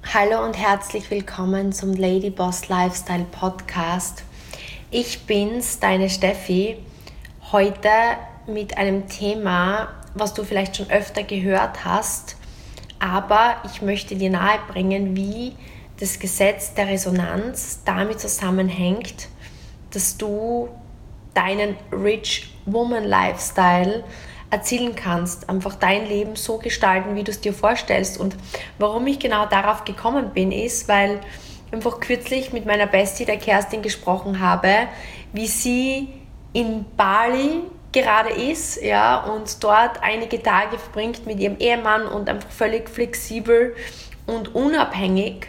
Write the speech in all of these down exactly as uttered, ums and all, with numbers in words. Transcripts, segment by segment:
Hallo und herzlich willkommen zum Lady Boss Lifestyle Podcast. Ich bin's, deine Steffi, heute mit einem Thema, was du vielleicht schon öfter gehört hast, aber ich möchte dir nahebringen, wie das Gesetz der Resonanz damit zusammenhängt, dass du deinen Rich Woman Lifestyle erzielen kannst, einfach dein Leben so gestalten, wie du es dir vorstellst. Und warum ich genau darauf gekommen bin, ist, weil ich einfach kürzlich mit meiner Bestie, der Kerstin, gesprochen habe, wie sie in Bali gerade ist, ja, und dort einige Tage verbringt mit ihrem Ehemann und einfach völlig flexibel und unabhängig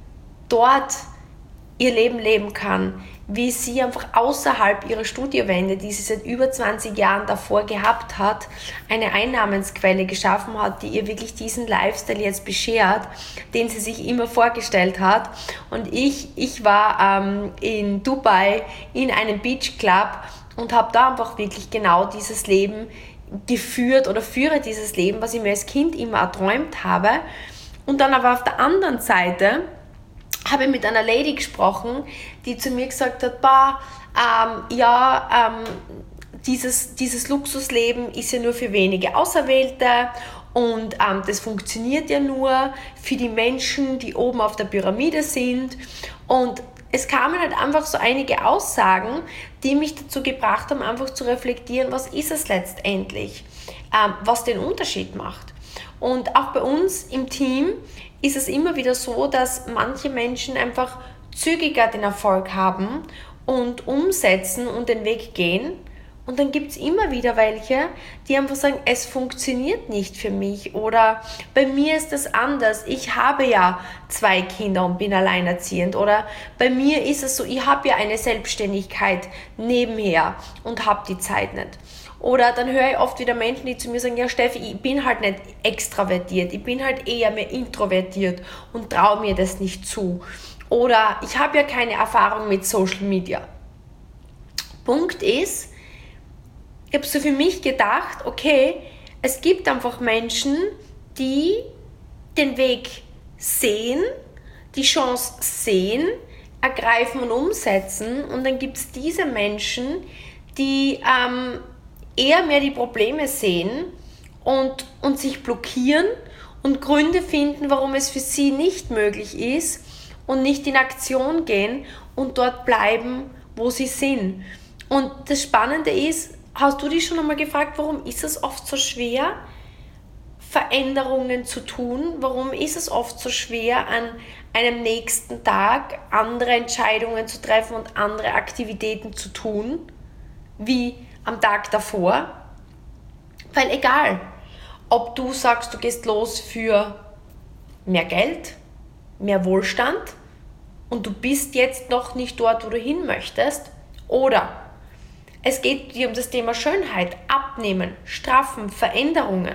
dort ihr Leben leben kann, wie sie einfach außerhalb ihrer Studiowände, die sie seit über zwanzig Jahren davor gehabt hat, eine Einnahmensquelle geschaffen hat, die ihr wirklich diesen Lifestyle jetzt beschert, den sie sich immer vorgestellt hat. Und ich, ich war ähm, in Dubai in einem Beach Club und habe da einfach wirklich genau dieses Leben geführt oder führe dieses Leben, was ich mir als Kind immer erträumt habe. Und dann aber auf der anderen Seite habe ich mit einer Lady gesprochen, die zu mir gesagt hat, bah, ähm, ja, ähm, dieses, dieses Luxusleben ist ja nur für wenige Auserwählte und ähm, das funktioniert ja nur für die Menschen, die oben auf der Pyramide sind. Und es kamen halt einfach so einige Aussagen, die mich dazu gebracht haben, einfach zu reflektieren, was ist es letztendlich, ähm, was den Unterschied macht. Und auch bei uns im Team ist es immer wieder so, dass manche Menschen einfach zügiger den Erfolg haben und umsetzen und den Weg gehen. Und dann gibt es immer wieder welche, die einfach sagen, es funktioniert nicht für mich oder bei mir ist das anders. Ich habe ja zwei Kinder und bin alleinerziehend oder bei mir ist es so, ich habe ja eine Selbstständigkeit nebenher und habe die Zeit nicht. Oder dann höre ich oft wieder Menschen, die zu mir sagen, ja Steffi, ich bin halt nicht extravertiert, ich bin halt eher mehr introvertiert und traue mir das nicht zu. Oder ich habe ja keine Erfahrung mit Social Media. Punkt ist, ich habe so für mich gedacht, okay, es gibt einfach Menschen, die den Weg sehen, die Chance sehen, ergreifen und umsetzen. Und dann gibt es diese Menschen, die ähm, eher mehr die Probleme sehen und, und sich blockieren und Gründe finden, warum es für sie nicht möglich ist und nicht in Aktion gehen und dort bleiben, wo sie sind. Und das Spannende ist, hast du dich schon einmal gefragt, warum ist es oft so schwer, Veränderungen zu tun? Warum ist es oft so schwer, an einem nächsten Tag andere Entscheidungen zu treffen und andere Aktivitäten zu tun, wie am Tag davor? Weil egal, ob du sagst, du gehst los für mehr Geld, mehr Wohlstand und du bist jetzt noch nicht dort, wo du hin möchtest, oder es geht dir um das Thema Schönheit, Abnehmen, Straffen, Veränderungen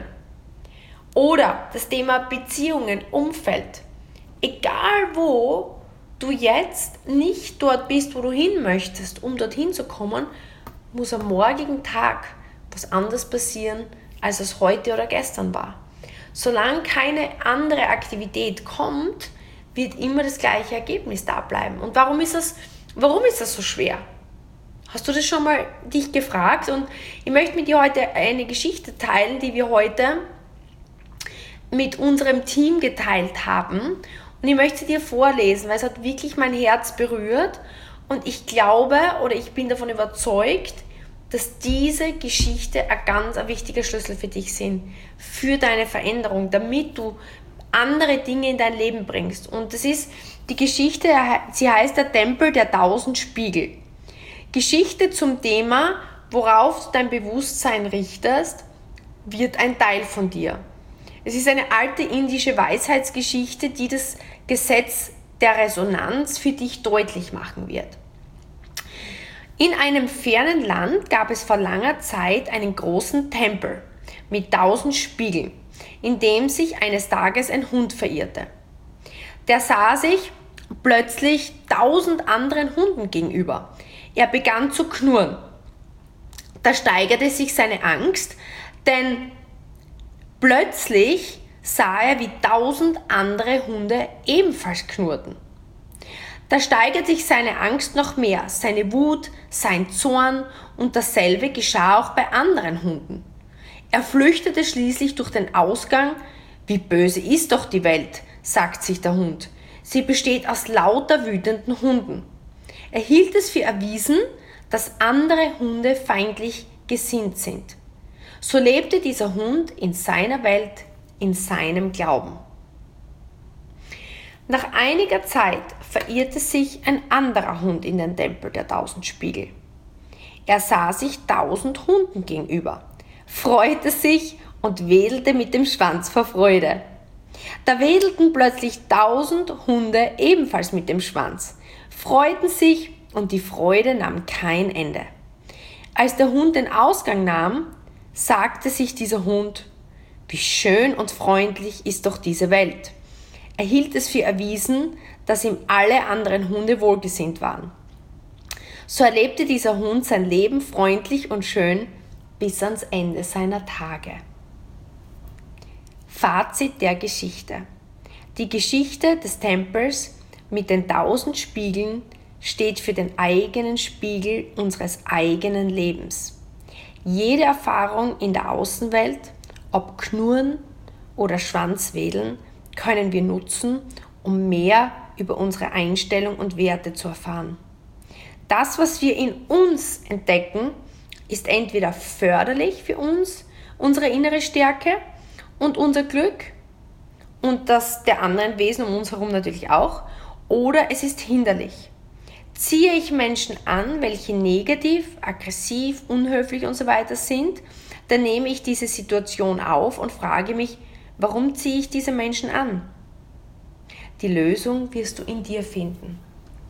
oder das Thema Beziehungen, Umfeld. Egal wo du jetzt nicht dort bist, wo du hin möchtest, um dorthin zu kommen, muss am morgigen Tag was anderes passieren, als es heute oder gestern war. Solange keine andere Aktivität kommt, wird immer das gleiche Ergebnis da bleiben. Und warum ist das, warum ist das so schwer? Hast du das schon mal dich gefragt? Und ich möchte mit dir heute eine Geschichte teilen, die wir heute mit unserem Team geteilt haben. Und ich möchte sie dir vorlesen, weil es hat wirklich mein Herz berührt. Und ich glaube oder ich bin davon überzeugt, dass diese Geschichte ein ganz ein wichtiger Schlüssel für dich sind, für deine Veränderung, damit du andere Dinge in dein Leben bringst. Und das ist die Geschichte, sie heißt der Tempel der tausend Spiegel. Geschichte zum Thema, worauf du dein Bewusstsein richtest, wird ein Teil von dir. Es ist eine alte indische Weisheitsgeschichte, die das Gesetz der Resonanz für dich deutlich machen wird. In einem fernen Land gab es vor langer Zeit einen großen Tempel mit tausend Spiegeln, in dem sich eines Tages ein Hund verirrte. Der sah sich plötzlich tausend anderen Hunden gegenüber. Er begann zu knurren. Da steigerte sich seine Angst, denn plötzlich sah er, wie tausend andere Hunde ebenfalls knurrten. Da steigerte sich seine Angst noch mehr, seine Wut, sein Zorn, und dasselbe geschah auch bei anderen Hunden. Er flüchtete schließlich durch den Ausgang. Wie böse ist doch die Welt, sagt sich der Hund. Sie besteht aus lauter wütenden Hunden. Er hielt es für erwiesen, dass andere Hunde feindlich gesinnt sind. So lebte dieser Hund in seiner Welt, in seinem Glauben. Nach einiger Zeit verirrte sich ein anderer Hund in den Tempel der tausend Spiegel. Er sah sich tausend Hunden gegenüber, freute sich und wedelte mit dem Schwanz vor Freude. Da wedelten plötzlich tausend Hunde ebenfalls mit dem Schwanz, freuten sich, und die Freude nahm kein Ende. Als der Hund den Ausgang nahm, sagte sich dieser Hund: Wie schön und freundlich ist doch diese Welt. Er hielt es für erwiesen, dass ihm alle anderen Hunde wohlgesinnt waren. So erlebte dieser Hund sein Leben freundlich und schön bis ans Ende seiner Tage. Fazit der Geschichte. Die Geschichte des Tempels mit den tausend Spiegeln steht für den eigenen Spiegel unseres eigenen Lebens. Jede Erfahrung in der Außenwelt, ob Knurren oder Schwanzwedeln, können wir nutzen, um mehr über unsere Einstellung und Werte zu erfahren. Das, was wir in uns entdecken, ist entweder förderlich für uns, unsere innere Stärke und unser Glück und das der anderen Wesen um uns herum natürlich auch, oder es ist hinderlich. Ziehe ich Menschen an, welche negativ, aggressiv, unhöflich und so weiter sind, dann nehme ich diese Situation auf und frage mich, warum ziehe ich diese Menschen an? Die Lösung wirst du in dir finden.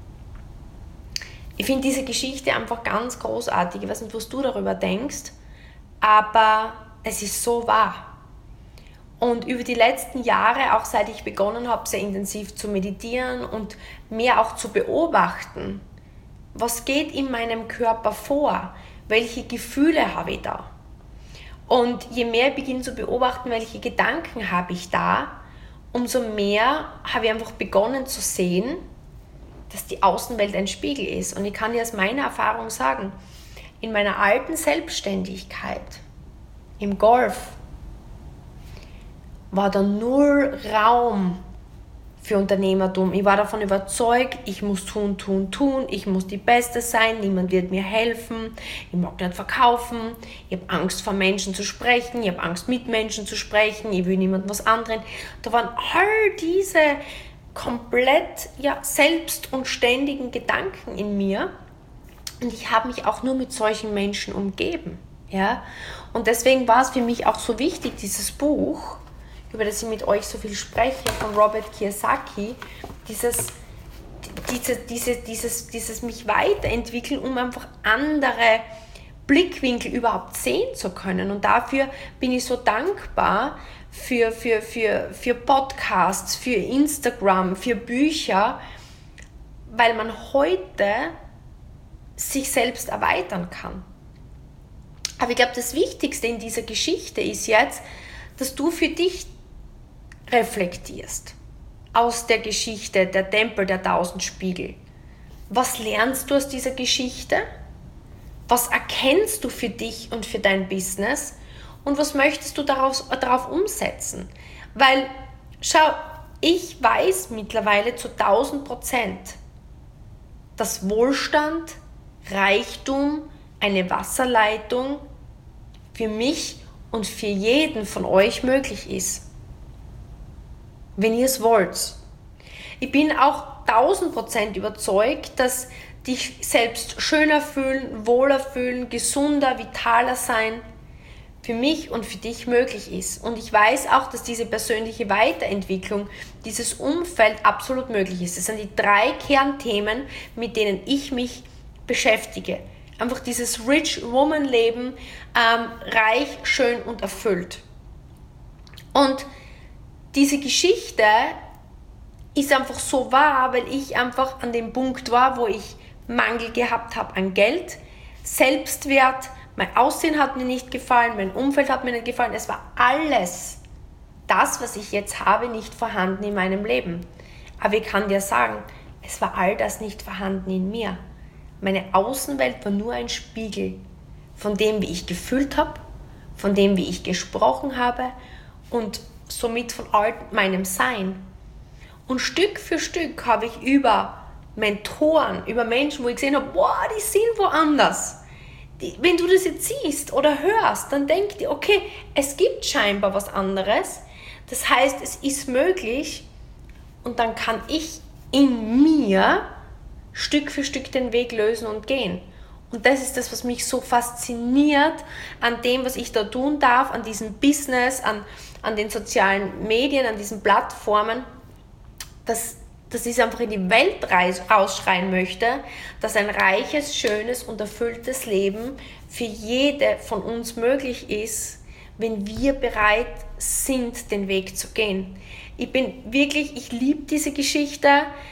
Ich finde diese Geschichte einfach ganz großartig. Ich weiß nicht, was du darüber denkst, aber es ist so wahr. Und über die letzten Jahre, auch seit ich begonnen habe, sehr intensiv zu meditieren und mehr auch zu beobachten, was geht in meinem Körper vor, welche Gefühle habe ich da. Und je mehr ich beginne zu beobachten, welche Gedanken habe ich da, umso mehr habe ich einfach begonnen zu sehen, dass die Außenwelt ein Spiegel ist. Und ich kann dir aus meiner Erfahrung sagen, in meiner alten Selbstständigkeit, im Golf, war da null Raum für Unternehmertum. Ich war davon überzeugt, ich muss tun, tun, tun, ich muss die Beste sein, niemand wird mir helfen, ich mag nicht verkaufen, ich habe Angst vor Menschen zu sprechen, ich habe Angst mit Menschen zu sprechen, ich will niemandem was anderen. Da waren all diese komplett ja, selbst- und ständigen Gedanken in mir, und ich habe mich auch nur mit solchen Menschen umgeben. Ja? Und deswegen war es für mich auch so wichtig, dieses Buch, über das ich mit euch so viel spreche, von Robert Kiyosaki, dieses, diese, diese, dieses, dieses mich weiterentwickeln, um einfach andere Blickwinkel überhaupt sehen zu können. Und dafür bin ich so dankbar für, für, für, für Podcasts, für Instagram, für Bücher, weil man heute sich selbst erweitern kann. Aber ich glaube, das Wichtigste in dieser Geschichte ist jetzt, dass du für dich reflektierst aus der Geschichte der Tempel der tausend Spiegel. Was lernst du aus dieser Geschichte? Was erkennst du für dich und für dein Business? Und was möchtest du daraus, darauf umsetzen? Weil, schau, ich weiß mittlerweile zu tausend Prozent, dass Wohlstand, Reichtum, eine Wasserleitung für mich und für jeden von euch möglich ist. Wenn ihr es wollt. Ich bin auch tausend Prozent überzeugt, dass dich selbst schöner fühlen, wohler fühlen, gesunder, vitaler sein für mich und für dich möglich ist. Und ich weiß auch, dass diese persönliche Weiterentwicklung, dieses Umfeld absolut möglich ist. Das sind die drei Kernthemen, mit denen ich mich beschäftige. Einfach dieses Rich Woman Leben, ähm, reich, schön und erfüllt. Und diese Geschichte ist einfach so wahr, weil ich einfach an dem Punkt war, wo ich Mangel gehabt habe an Geld, Selbstwert, mein Aussehen hat mir nicht gefallen, mein Umfeld hat mir nicht gefallen, es war alles das, was ich jetzt habe, nicht vorhanden in meinem Leben. Aber ich kann dir sagen, es war all das nicht vorhanden in mir. Meine Außenwelt war nur ein Spiegel von dem, wie ich gefühlt habe, von dem, wie ich gesprochen habe und somit von all meinem Sein. Und Stück für Stück habe ich über Mentoren, über Menschen, wo ich gesehen habe, boah, die sind woanders. Die, wenn du das jetzt siehst oder hörst, dann denk dir, okay, es gibt scheinbar was anderes. Das heißt, es ist möglich und dann kann ich in mir Stück für Stück den Weg lösen und gehen. Und das ist das, was mich so fasziniert an dem, was ich da tun darf, an diesem Business, an, an den sozialen Medien, an diesen Plattformen, dass, dass ich einfach in die Welt rausschreien möchte, dass ein reiches, schönes und erfülltes Leben für jede von uns möglich ist, wenn wir bereit sind, den Weg zu gehen. Ich bin wirklich, ich liebe diese Geschichte.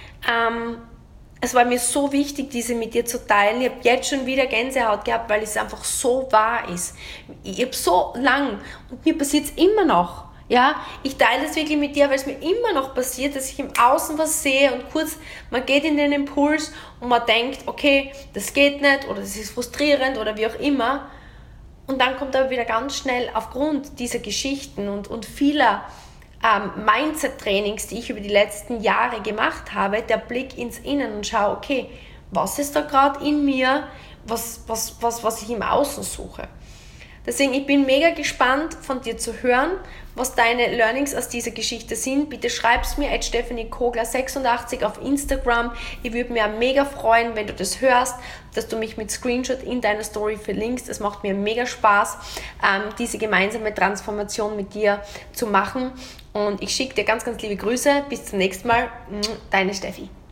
Ähm, Es war mir so wichtig, diese mit dir zu teilen. Ich habe jetzt schon wieder Gänsehaut gehabt, weil es einfach so wahr ist. Ich habe so lang und mir passiert es immer noch. Ja, ich teile das wirklich mit dir, weil es mir immer noch passiert, dass ich im Außen was sehe und kurz, man geht in den Impuls und man denkt, okay, das geht nicht oder das ist frustrierend oder wie auch immer. Und dann kommt aber wieder ganz schnell aufgrund dieser Geschichten und, und vieler ähm, Mindset-Trainings, die ich über die letzten Jahre gemacht habe, der Blick ins Innen und schaue, okay, was ist da gerade in mir, was, was, was, was ich im Außen suche. Deswegen, ich bin mega gespannt, von dir zu hören, was deine Learnings aus dieser Geschichte sind. Bitte schreib's mir at Stephanie Kogler sechsundachtzig auf Instagram. Ich würde mir mega freuen, wenn du das hörst, dass du mich mit Screenshot in deiner Story verlinkst. Es macht mir mega Spaß, ähm, diese gemeinsame Transformation mit dir zu machen. Und ich schicke dir ganz, ganz liebe Grüße. Bis zum nächsten Mal. Deine Steffi.